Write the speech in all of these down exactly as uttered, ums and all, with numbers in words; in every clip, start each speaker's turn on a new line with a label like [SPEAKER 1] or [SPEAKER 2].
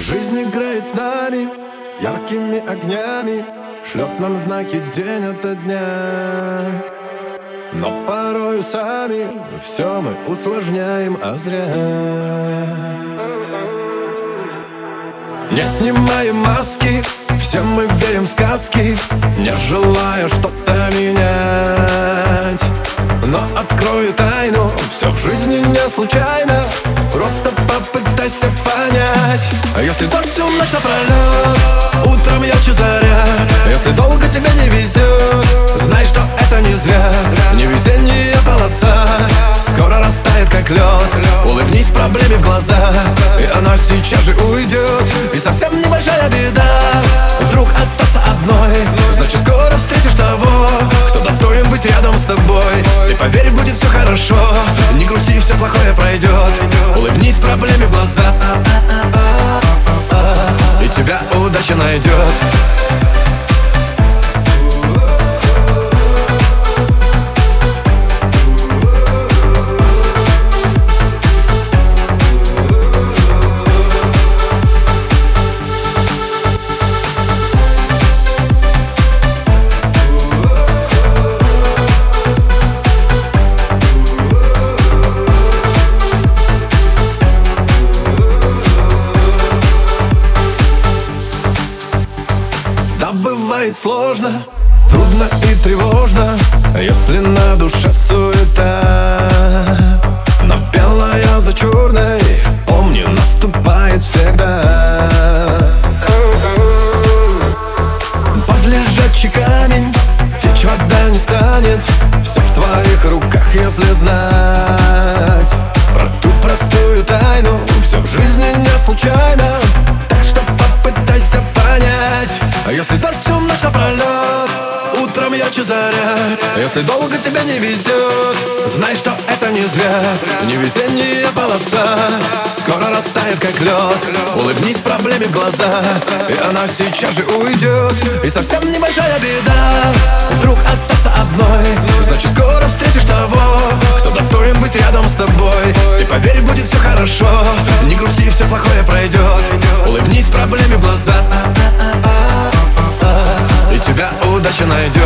[SPEAKER 1] Жизнь играет с нами яркими огнями, шлет нам знаки день ото дня. Но порою сами все мы усложняем, а зря. Не снимаем маски, все мы верим в сказки, не желая что-то менять. Но открою тайну, все в жизни не случайно, просто попытайся понять. Если дождь всю ночь напролет, утром ярче заря. Если долго тебе не везет, знай, что это не зря. Невезение полоса скоро растает как лед. Улыбнись проблеме в глаза, и она сейчас же уйдет. И совсем небольшая беда вдруг остаться одной, значит скоро встретишь того, кто достоин быть рядом с тобой. Ты поверь, будет все хорошо, не грусти, все плохое пройдет. Улыбнись проблеме в глаза, и тебя удача найдет. Да, бывает сложно, трудно и тревожно, если на душе суета. Но белое за черной, помни, наступает всегда. Под лежачий камень течь вода не станет, все в твоих руках, если знать про ту простую тайну. Все в жизни не случайно, так что попытайся понять. А если дождь всю ночь напролет, утром ярче заря. Если долго тебе не везет, знай, что это не зря. Невезение полоса скоро растает как лед. Улыбнись проблеме в глаза, и она сейчас же уйдет. И совсем небольшая беда вдруг остаться одной, значит скоро встретишь того, кто достоин быть рядом с тобой. Ты поверь, будет все хорошо, не грусти, все плохое пройдет. Улыбнись проблеме в глаза, и тебя удача найдет.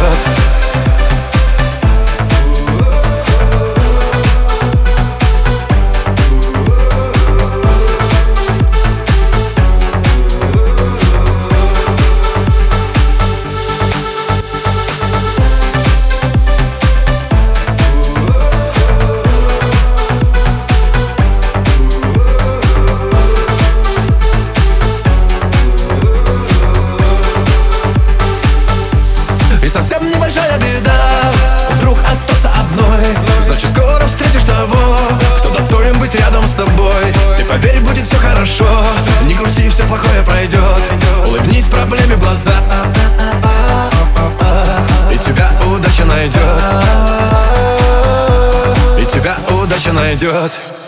[SPEAKER 1] Совсем небольшая беда вдруг остаться одной, значит скоро встретишь того, кто достоин быть рядом с тобой. Ты поверь, будет все хорошо, не грусти, все плохое пройдет. Улыбнись проблеме в глаза, и тебя удача найдет. И тебя удача найдет.